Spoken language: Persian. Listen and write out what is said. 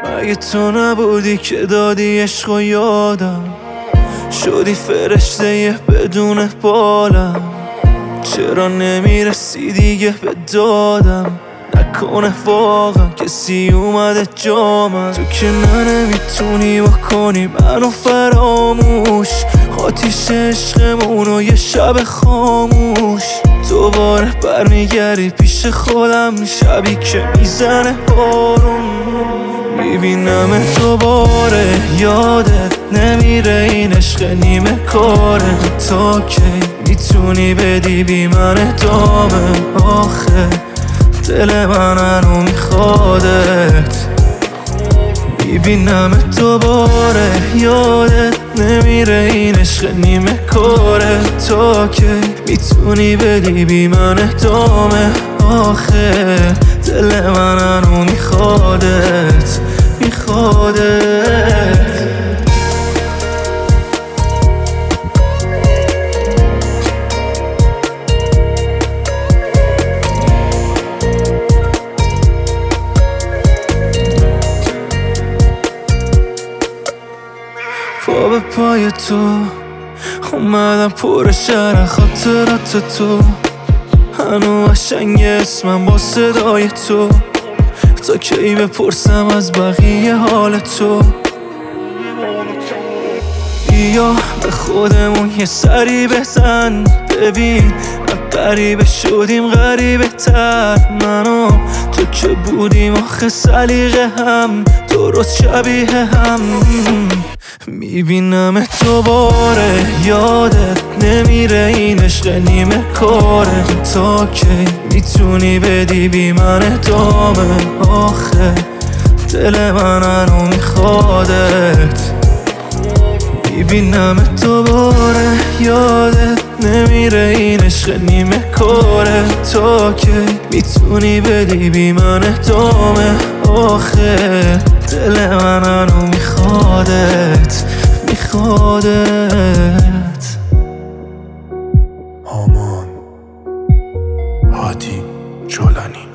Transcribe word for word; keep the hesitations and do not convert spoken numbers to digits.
اگه تو نبودی که دادی عشق و یادم، شدی فرشته بدون بالم. چرا نمیرسی دیگه به دادم؟ نکنه واقعا کسی اومده جامم. تو که نه نمیتونی بکنی منو فراموش، آتیش عشقمونو یه شب خاموش. دوباره برمیگردی پیش خودم، شبی که میزنه بارون. میبینم دوباره یادت نمیره، این عشق نیمه کاره. تا کی میتونی بدی بی من ادامه؟ آخه دل من هنو میخوادت. میبینم دوباره یادت نمیره، این عشق نیمه کاره. تا کی میتونی بدی بی من ادامه؟ آخه دل من هنو میخوادت میخوادت. پا به پای تو اومدم پر شهر خاطرات تو، هنو قشنگ اسمم با صدای تو. تا کی بپرسم از بقیه حال تو؟ بیا به خودمون یه سری بزن، ببین غریبه شدیم غریبه تر. منو تو که بودیم آخه سلیقه هم درست شبیه هم. میبینم دوباره یادت نمیره، این عشق نیمه کاره. تا کی میتونی بدی بی من ادامه؟ آخه دل من هنو میخوادت. میبینم دوباره یادت نمیره، این عشق نیمه کاره. تا کی میتونی بدی بی من ادامه؟ آخه دل من هنو میخوادت میخوادت. آمان هادی جولانی.